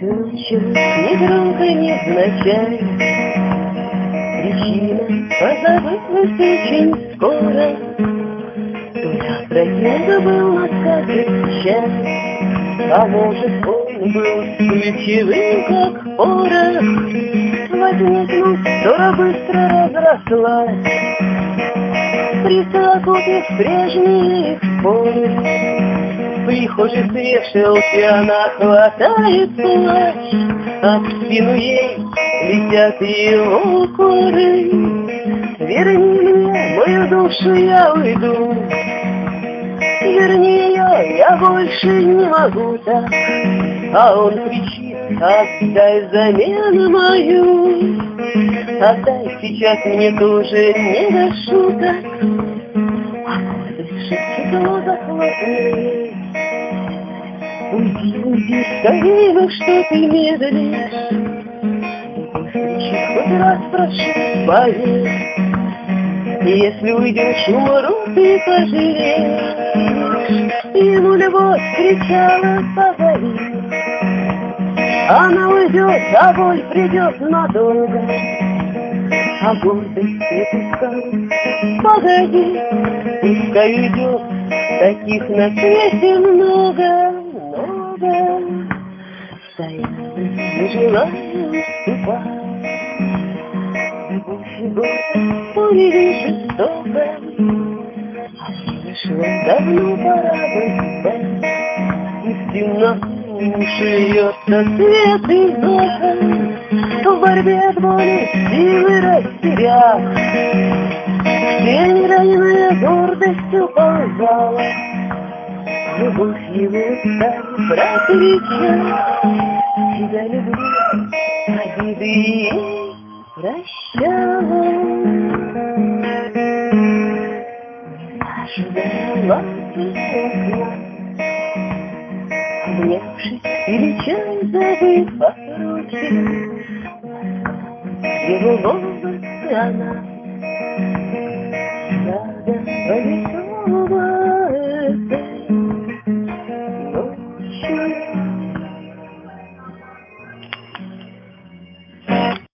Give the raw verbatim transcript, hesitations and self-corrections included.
ночью, негромко, невзначай, причина позабылась очень скоро. То я опрокинута был на скатерть чай, а может, он был ключевым, как порох. Возникнув, ссора быстро разрослась, присовокупив прежние споры. В прихожей свешивался, она хватает плащ, а в спину ей летят его укоры. Верни мне мою душу, я уйду, верни ее, я больше не могу так. А он кричит: отдай взамен мою, отдай, сейчас мне тоже не до шуток. А после шепчет его захлопнет: уйди, уйди, скорее, вы что ты медлишь. И пусть кричит, хоть раз прошу, поверь, если уйдешь, умру, ты пожалеешь. Ему любовь кричала: позови. Она уйдет, а боль придет надолго, а гордость не пускай. Погоди, пускай уйдет, таких на свете много, много. Стояла, не желаю уступать. Любовь и гордость были жестоко, а время шло, давно пора бы спать. И в темноту шляется свет из окон, в борьбе от боли силы растеряв. В тень раненая гордость уползала, любовь его стали прокричать: тебя люблю, обиды ей прощала. Ожидала окна, обнявшись или чай забыв о сроке, его волосы она сада повесила.